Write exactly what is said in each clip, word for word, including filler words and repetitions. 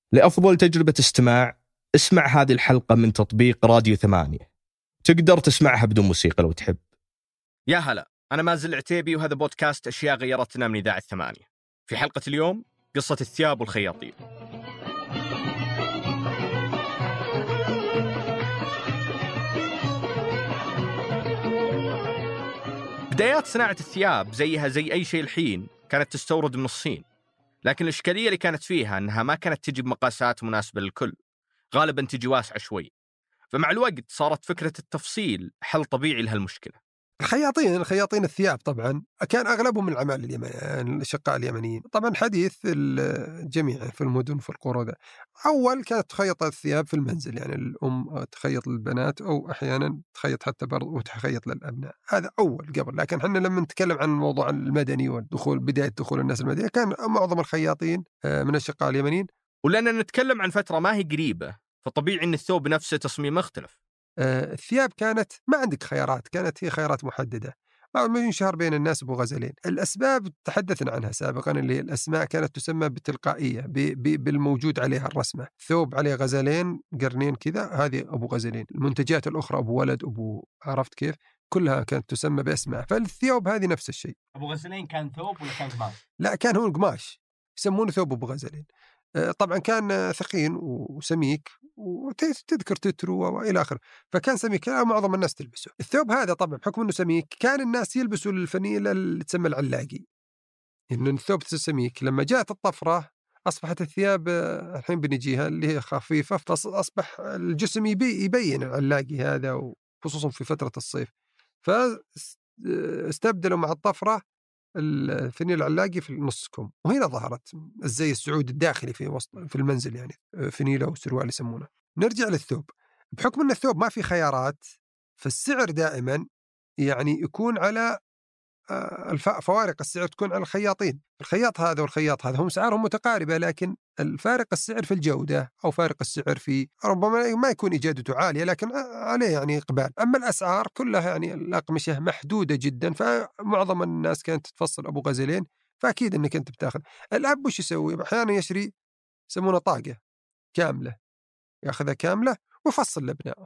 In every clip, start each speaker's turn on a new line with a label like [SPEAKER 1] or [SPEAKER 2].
[SPEAKER 1] لأفضل تجربة استماع اسمع هذه الحلقة من تطبيق راديو ثمانية. تقدر تسمعها بدون موسيقى لو تحب.
[SPEAKER 2] يا هلا، أنا مازل عتيبي وهذا بودكاست أشياء غيرتنا من إذاعة ثمانية. في حلقة اليوم قصة الثياب والخياطين. بدايات صناعة الثياب زيها زي أي شيء الحين كانت تستورد من الصين، لكن الإشكالية اللي كانت فيها أنها ما كانت تجي بمقاسات مناسبة للكل، غالباً تجي واسعة شوي. فمع الوقت صارت فكرة التفصيل حل طبيعي لهالمشكلة.
[SPEAKER 3] الخياطين الخياطين الثياب طبعا كان أغلبهم العمال اليمنيين، الأشقاء اليمنيين. طبعا حديث الجميع في المدن في القرى ده. أول كانت تخيط الثياب في المنزل، يعني الأم تخيط للبنات أو أحيانا تخيط حتى برضو وتخيط للأبناء. هذا أول قبل. لكن حنا لما نتكلم عن الموضوع المدني والدخول، بداية دخول الناس المدنية، كان معظم الخياطين من الأشقاء اليمنيين.
[SPEAKER 2] ولأننا نتكلم عن فترة ما هي قريبة، فطبيعي أن الثوب نفسه تصميم مختلف.
[SPEAKER 3] الثياب كانت ما عندك خيارات، كانت هي خيارات محددة. ما ينشهر بين الناس أبو غزلين. الأسباب تحدثنا عنها سابقا، اللي الأسماء كانت تسمى بالتلقائية بالموجود عليها الرسمة. ثوب عليه غزلين قرنين كذا، هذه أبو غزلين. المنتجات الأخرى أبو ولد، أبو، عرفت كيف؟ كلها كانت تسمى بأسماء. فالثياب هذه نفس الشيء.
[SPEAKER 2] أبو غزلين كان ثوب ولا كان قماش؟
[SPEAKER 3] لا، كان هو قماش، يسمونه ثوب أبو غزلين. طبعا كان ثقين وسميك، وتذكر تترو وإلى آخره، فكان سميك معظم الناس تلبسه. الثوب هذا طبعا بحكم أنه سميك كان الناس يلبسوا الفنيلة اللي تسمى العلاقي، إنه الثوب سميك. لما جاءت الطفرة أصبحت الثياب الحين بنجيها اللي هي خفيفة، فأصبح الجسم يبي يبين العلاقي هذا، وخصوصا في فترة الصيف، فاستبدلوا مع الطفرة الفنيل العلاقي في نص كم. وهنا ظهرت الزي السعودي الداخلي في وسط في المنزل، يعني فنيلة وسروال يسمونه. نرجع للثوب. بحكم أن الثوب ما في خيارات، فالسعر دائما يعني يكون على فوارق السعر تكون على الخياطين. الخياط هذا والخياط هذا هم سعرهم متقاربة، لكن الفارق السعر في الجودة أو فارق السعر في ربما ما يكون إجادته عالية، لكن عليه يعني إقبال. أما الأسعار كلها يعني الأقمشة محدودة جدا، فمعظم الناس كانت تفصل أبو غزلين، فأكيد أنك أنت بتاخذ. الأب وش يسوي؟ أحيانا يشري يسمونه طاقة كاملة، يأخذها كاملة ويفصل لابنائه،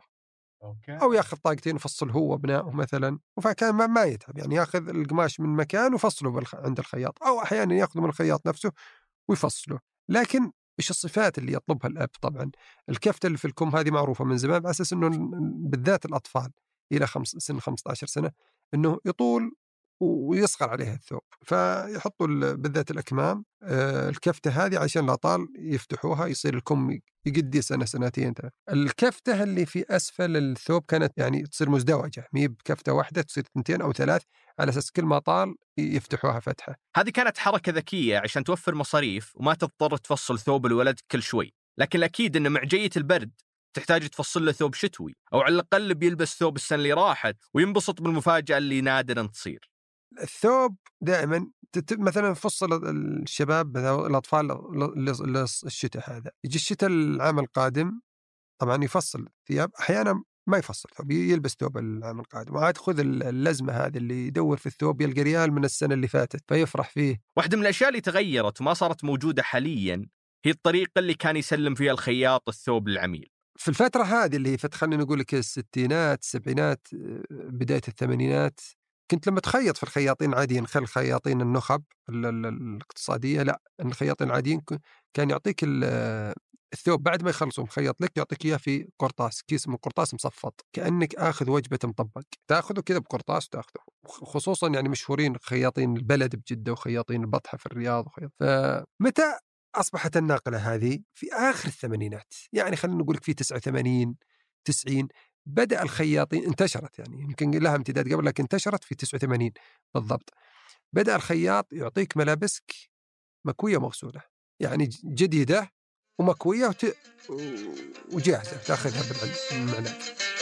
[SPEAKER 3] أو يأخذ طاقتين وفصل هو وابنائه مثلا، فكان ما, ما يتعب، يعني يأخذ القماش من مكان وفصله بالخ... عند الخياط، أو أحيانا يأخذه من الخياط نفسه ويفصله. لكن إيش الصفات اللي يطلبها الأب؟ طبعا الكفتة اللي في الكم هذه معروفة من زمان، على أساس أنه بالذات الأطفال إلى خمس سن خمسة عشر سنة أنه يطول ويصغر عليها الثوب، فيحطوا بالذات الأكمام الكفتة هذه عشان الأطفال يفتحوها يصير الكم يقدي سنة سنتين. الكفتة اللي في أسفل الثوب كانت يعني تصير مزدوجة، مي بكفتة واحدة تصير اثنتين أو ثلاث، على أساس كل ما طال يفتحوها فتحة.
[SPEAKER 2] هذه كانت حركة ذكية عشان توفر مصاريف وما تضطر تفصل ثوب الولد كل شوي. لكن الأكيد أن مع جية البرد تحتاج تفصل له ثوب شتوي، أو على الأقل بيلبس ثوب السنة اللي راحت وينبسط بالمفاجأة اللي نادراً تصير.
[SPEAKER 3] الثوب دائما مثلا فصل الشباب الأطفال للشتاء، هذا يجي الشتاء العام القادم طبعا يفصل ثياب، أحيانا ما يفصل ثوب، يلبس ثوب العام القادم، وعاد خذ اللزمة هذه اللي يدور في الثوب يلقى ريال من السنة اللي فاتت فيفرح فيه.
[SPEAKER 2] واحدة من الأشياء اللي تغيرت وما صارت موجودة حاليا هي الطريقة اللي كان يسلم فيها الخياط الثوب للعميل.
[SPEAKER 3] في الفترة هذه اللي هي خلينا نقول لك الستينات السبعينات بداية الثمانينات، كنت لما تخيط في الخياطين العاديين، خل الخياطين النخب الاقتصادية، لا الخياطين العاديين كان يعطيك الثوب بعد ما يخلصوا مخيط لك، يعطيك إياه في قرطاس، كيس من قرطاس مصفط، كأنك آخذ وجبة مطبق، تأخذه كذا بقرطاس وتأخذه. خصوصا يعني مشهورين خياطين البلد بجدة وخياطين البطحة في الرياض وخياط. فمتى أصبحت الناقلة هذه؟ في آخر الثمانينات، يعني خلينا نقول لك في تسعة وثمانين تسعين بدأ الخياطين انتشرت، يعني يمكن لها امتداد قبل لكن انتشرت في تسعة وثمانين بالضبط. بدأ الخياط يعطيك ملابسك مكوية مغسولة، يعني جديدة ومكوية وت... وجاهزة تأخذها بالمعلق.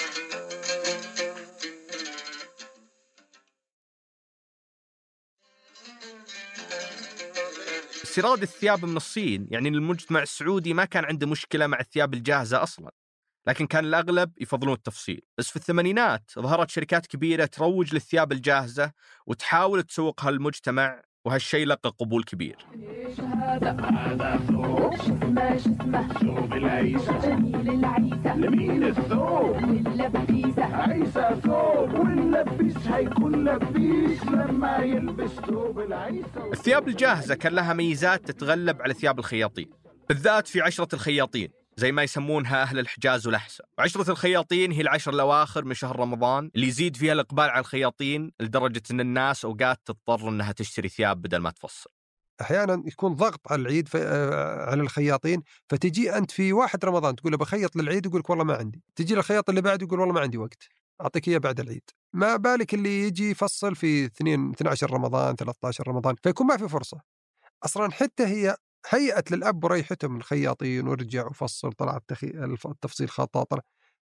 [SPEAKER 2] استيراد الثياب من الصين يعني المجتمع السعودي ما كان عنده مشكلة مع الثياب الجاهزة أصلاً، لكن كان الأغلب يفضلون التفصيل. بس في الثمانينات ظهرت شركات كبيرة تروج للثياب الجاهزة وتحاول تسوقها للمجتمع وهالشيء لقى قبول كبير.
[SPEAKER 4] هذا هذا ثوب شسمه شسمه ثوب العيسى جميل العيسى لمين الثوب للبيسة عيسى ثوب واللبيس هيكون لبيس لما يلبس ثوب العيسى.
[SPEAKER 2] الثياب الجاهزة كان لها ميزات تتغلب على ثياب الخياطين، بالذات في عشرة الخياطين زي ما يسمونها أهل الحجاز والأحساء. وعشرة الخياطين هي العشر الأواخر من شهر رمضان اللي يزيد فيها الإقبال على الخياطين لدرجة أن الناس أوقات تضطر أنها تشتري ثياب بدل ما تفصل.
[SPEAKER 3] أحيانا يكون ضغط على العيد على الخياطين، فتجي أنت في واحد رمضان تقول بخيط للعيد يقولك والله ما عندي، تجي للخياط اللي بعد يقول والله ما عندي وقت، أعطيك إياه بعد العيد. ما بالك اللي يجي يفصل في اثنين عشر رمضان ثلاثة عشر رمضان، فيكون ما في فرصة أصلا. حتى هي هيئت للأب وريحتهم الخياطين، ورجع وفصل طلع التفصيل خطاطة،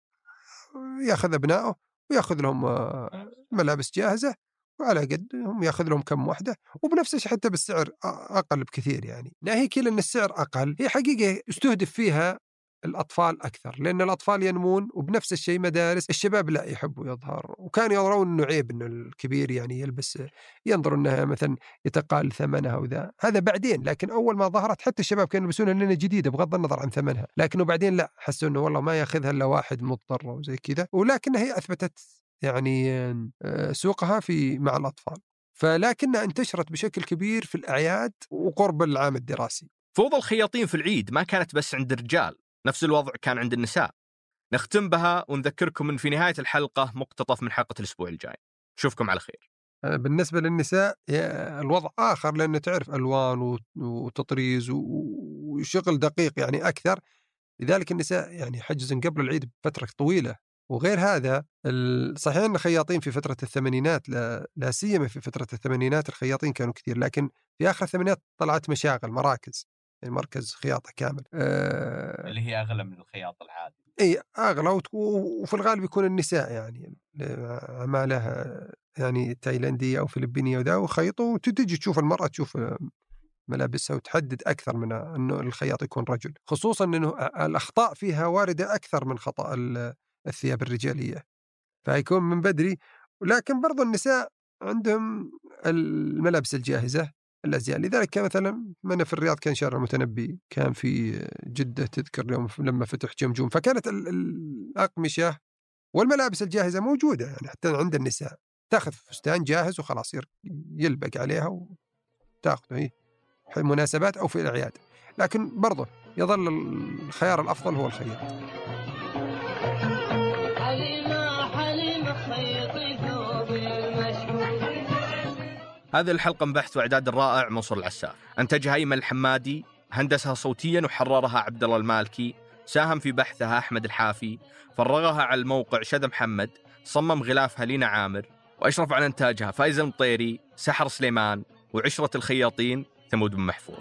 [SPEAKER 3] يأخذ أبنائه ويأخذ لهم ملابس جاهزة وعلى قدهم، يأخذ لهم كم واحدة وبنفس الشيء حتى بالسعر أقل بكثير. يعني ناهيك إلى أن السعر أقل، هي حقيقة يستهدف فيها الأطفال أكثر، لأن الأطفال ينمون، وبنفس الشيء مدارس الشباب لا يحبوا يظهر، وكانوا يرون أنه عيب أنه الكبير يعني يلبس، ينظر أنها مثلا يتقال ثمنها وذا، هذا بعدين. لكن أول ما ظهرت حتى الشباب كانوا يلبسونها لأنها جديدة بغض النظر عن ثمنها، لكنه بعدين لا، حسوا أنه والله ما يأخذها إلا واحد مضطر وزي كذا. ولكنها هي أثبتت يعني سوقها في مع الأطفال، فلكنها انتشرت بشكل كبير في الأعياد وقرب العام الدراسي.
[SPEAKER 2] فوضى الخياطين في العيد ما كانت بس عند الرجال، نفس الوضع كان عند النساء. نختم بها ونذكركم من في نهاية الحلقة مقتطف من حلقة الأسبوع الجاي. نشوفكم على خير.
[SPEAKER 3] بالنسبة للنساء الوضع آخر، لأنه تعرف ألوان وتطريز وشغل دقيق يعني أكثر، لذلك النساء يعني حجزن قبل العيد بفترة طويلة. وغير هذا صحيح أن الخياطين في فترة الثمانينات، لا, لا سيما في فترة الثمانينات الخياطين كانوا كثير، لكن في آخر الثمانينات طلعت مشاغل مراكز، يعني مركز خياطة كامل
[SPEAKER 5] أه اللي هي أغلى من الخياطة العادي.
[SPEAKER 3] اي اغلى، وفي الغالب يكون النساء يعني عمالها يعني تايلانديه او فلبينيه وذا، وخيطوا، وتجي تشوف المراه تشوف ملابسها وتحدد اكثر من انه الخياط يكون رجل، خصوصا انه الاخطاء فيها وارده اكثر من خطا الثياب الرجاليه، فيكون من بدري. ولكن برضو النساء عندهم الملابس الجاهزه الأزياء، لذلك كان مثلا من في الرياض كان شارع المتنبي، كان في جدة تذكر يوم لما فتح جمجوم، فكانت الأقمشة والملابس الجاهزة موجودة يعني حتى عند النساء، تأخذ فستان جاهز وخلاص يلبق عليها وتأخذه هي مناسبات أو في الأعياد. لكن برضه يظل الخيار الأفضل هو الخياط.
[SPEAKER 2] هذه الحلقة من بحث وإعداد الرائع منصور العساف، أنتجها أيمن الحمادي، هندسها صوتيا وحررها عبد الله المالكي، ساهم في بحثها أحمد الحافي، فرغها على الموقع شذا محمد، صمم غلافها لينا عامر، وأشرف على إنتاجها فايز المطيري، سحر سليمان، وعشرة الخياطين ثمود بن محفوظ.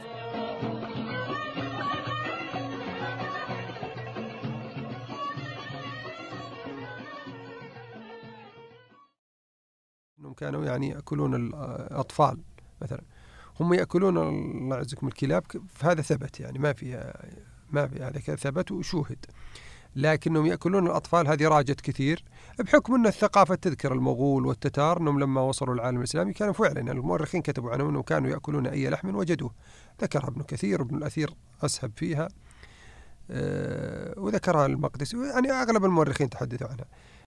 [SPEAKER 3] انهم كانوا يعني ياكلون الاطفال مثلا، هم ياكلون الله يعزكم الكلاب، فهذا ثبت يعني ما في ما في هذا ثبت وشوهد، لكنهم ياكلون الاطفال هذه راجت كثير بحكم ان الثقافه تذكر المغول والتتار انهم لما وصلوا العالم الاسلامي كانوا فعلا المؤرخين كتبوا عنهم انهم كانوا ياكلون اي لحم وجدوه، ذكرها ابن كثير وابن الاثير اسهب فيها أه وذكرها المقدسي، يعني اغلب المؤرخين تحدثوا عنها.